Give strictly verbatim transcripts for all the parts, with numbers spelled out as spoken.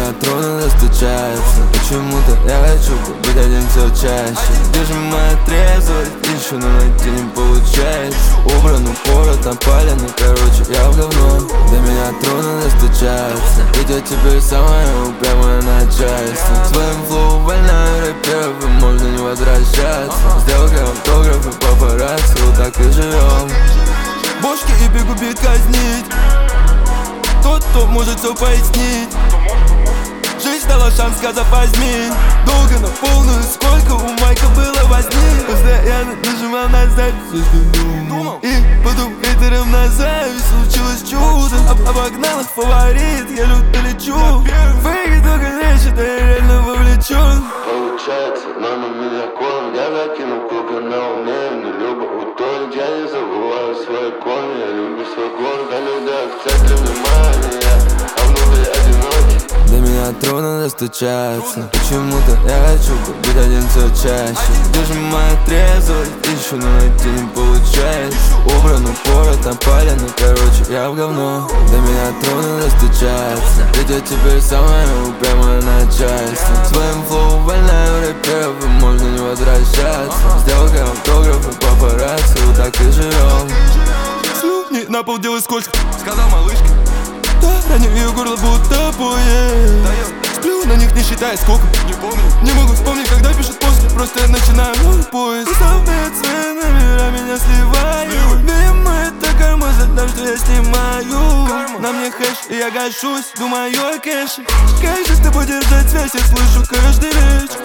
меня трудно достучаться. Почему-то я хочу быть один все чаще. Где же моя трезвость? Ищу, но найти не получается. Убран упорот, напален, ну короче я в говно. До меня трудно достучаться. Идет теперь самое упрямое начальство. Своим флоу вольная рэперов, и можно не возвращаться. Сделка, автографы, папарацци, вот так и живем. Бошки и бегу бит казнить. Тот, кто может все пояснить. Жизнь дала шанс, сказав возьми. Долго на полную, сколько у Майка было возни. Постоянно нажимал на запись, все что думал. И потом хейтерам на зависть случилось чудо. Об Обогнал их фаворит, я люто лечу. Фейки только лечат, а я реально вовлечен. Получается, мама меня кормит. Я закинул круга на уме, но любо утонет. Я не забываю свои корни, я люблю свой город. На людях в центре внимания, а внутри одинокий. До меня трудно достучаться. Почему-то я хочу быть один все чаще. Где же моя трезвость? Ищу, но найти не получается. Убран упорот, напален, ну короче я в говно. До меня трудно достучаться. Идет теперь самое упрямое начальство. Своим флоу вольная рэперов, и можно не возвращаться. Сделка, автографы, папарацци, вот так и живем. Слюни на пол делай скотч, сказал малышка. Да, ранил ее горло будто поезд. Сплю на них, не считая сколько. Не помню, не могу вспомнить, когда пишут после. Просто я начинаю мой поезд. Представляет свои номера, меня сливают. Видимо, это карма за то, что я снимаю. На мне хэш, и я гашусь, думаю о кэше. Как же с тобой держать связь, я слышу каждый вечер.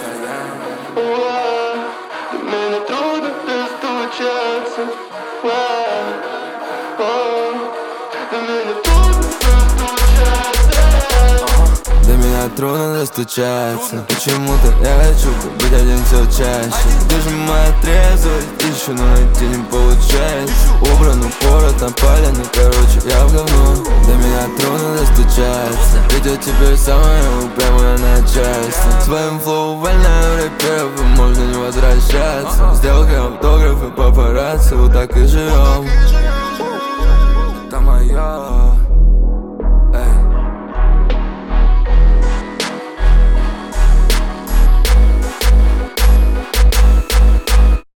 До меня трудно достучаться. До меня трудно До меня трудно достучаться. Почему-то я хочу быть один все чаще. Где же моя трезвость? Ищу, но найти не получается. Убран упорот, напален, ну короче я в говно. До меня трудно достучаться. Идет теперь самое упрямое начальство. Своим флоу вольная рэперов, и можно не возвращаться. Сделка, автографы, папарацци, вот так и живем. Это моя